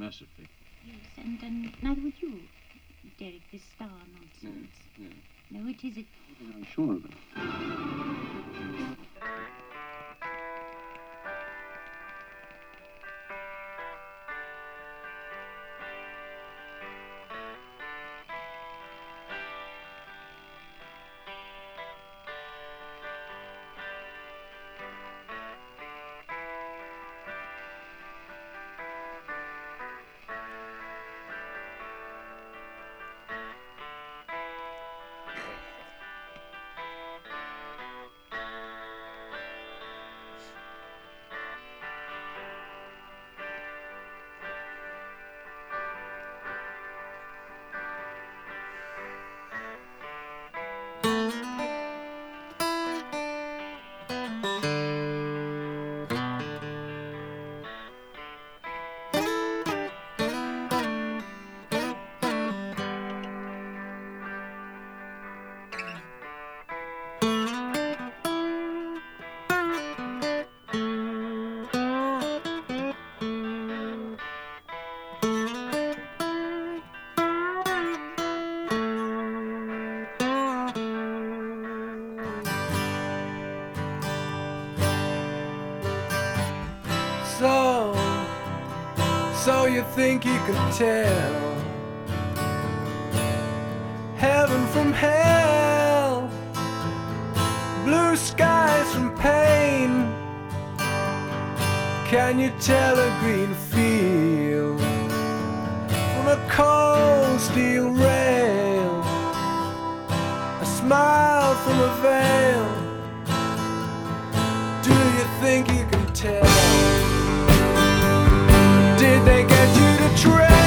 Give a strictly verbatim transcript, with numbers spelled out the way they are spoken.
mercifully. Yes, and, and neither would you, Derek, this star nonsense. No, no. No, it isn't. I'm sure of it. So, so you think you can tell heaven from hell, blue skies from pain? Can you tell a green field from a cold steel rail, a smile from a veil? Do you think you can tell? Did they get you to trade?